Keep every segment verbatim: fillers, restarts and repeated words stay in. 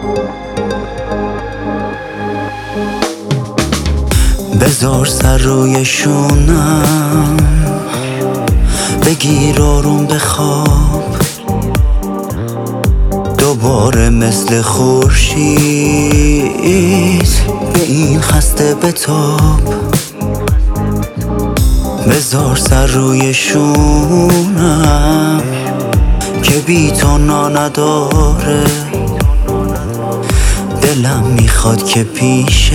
بذار سر روی شونم، بگیر آروم بخواب، دوباره مثل خورشید به این خسته بتاب. بذار سر روی شونم که بی تو نا نداره، دلم میخواد که پیشت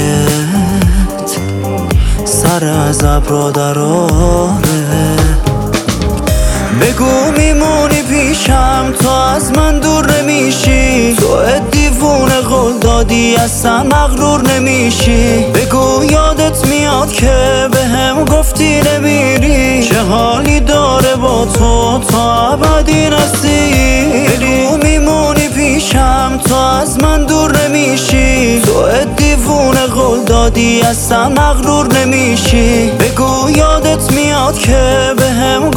سر از ابرا دراره. بگو میمونی پیشم، تو از من دور نمیشی، تو دیوونه قول دادی اصلا مغرور نمیشی. بگو یادت میاد که به هم گفتی نمیری، چه حالی داره با تو تا ابدی نسیری. بگو میمونی پیشم، تو از من دور نمیشی، تو دیوونه قول دادی اصلا مغرور نمیشی. بگو یادت میاد که به هم